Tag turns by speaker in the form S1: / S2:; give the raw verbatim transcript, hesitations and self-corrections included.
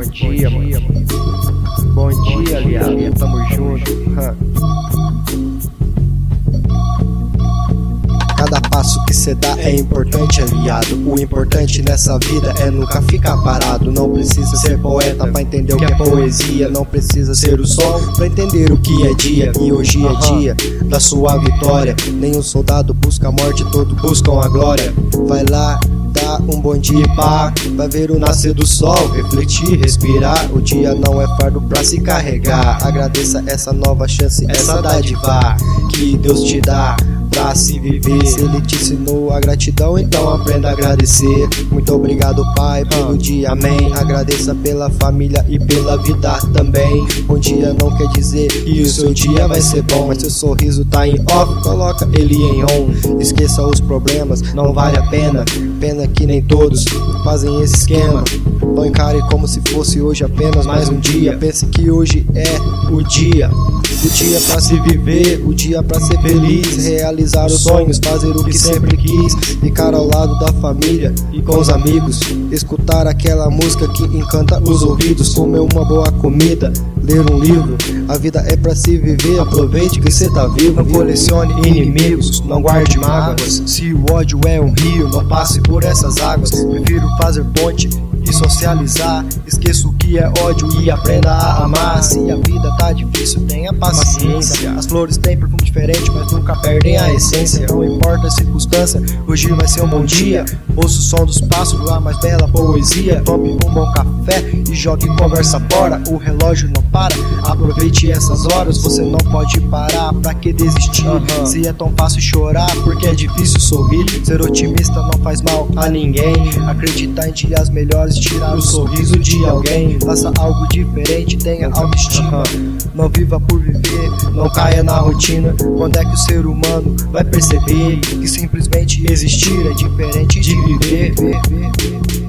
S1: dia, mano. Bom dia, aliado. Tamo junto.
S2: Cada passo que cê dá é importante, aliado. O importante nessa vida é nunca ficar parado. Não precisa ser poeta pra entender o que é poesia. Não precisa ser o sol pra entender o que é dia. E hoje é dia da sua vitória. Nenhum soldado busca a morte, todos buscam a glória. Vai lá, dá um bom dia, pá. Vai ver o nascer do sol, refletir, respirar. O dia não é fardo pra se carregar. Agradeça essa nova chance, essa dádiva que Deus te dá pra se viver. Se Ele te ensinou a gratidão, então aprenda a agradecer. Muito obrigado, Pai, pelo dia, amém. Agradeça pela família e pela vida também. Bom dia não quer dizer que o seu dia vai ser bom, mas seu sorriso tá em off, coloca ele em on. Esqueça os problemas, não vale a pena. Pena que nem todos fazem esse esquema. Não encare como se fosse hoje apenas mais um dia. Pense que hoje é o dia. O dia pra se viver, o dia pra ser feliz. Realizar os sonhos, fazer o que sempre quis. Ficar ao lado da família e com os amigos. Escutar aquela música que encanta os ouvidos. Comer uma boa comida, ler um livro. A vida é pra se viver, aproveite que cê tá vivo. Não colecione inimigos, não guarde mágoas. Se o ódio é um rio, não passe por essas águas. Prefiro fazer ponte e socializar. Esqueça o que é ódio e aprenda a amar. Se a vida tá difícil, tenha paciência. As flores têm perfume diferente, mas nunca perdem a essência. Não importa a circunstância, hoje vai ser um bom dia. Ouça o som dos pássaros, a mais bela poesia. Tome um bom café e jogue conversa fora. O relógio não para, aproveite essas horas. Você não pode parar, pra que desistir? Uhum. Se é tão fácil chorar, porque é difícil sorrir. Ser otimista não faz mal a ninguém. Acreditar em dias melhores, tirar o sorriso de alguém. Faça algo diferente, tenha autoestima. Não viva por viver, não caia na rotina. Quando é que o ser humano vai perceber que simplesmente existir é diferente de viver?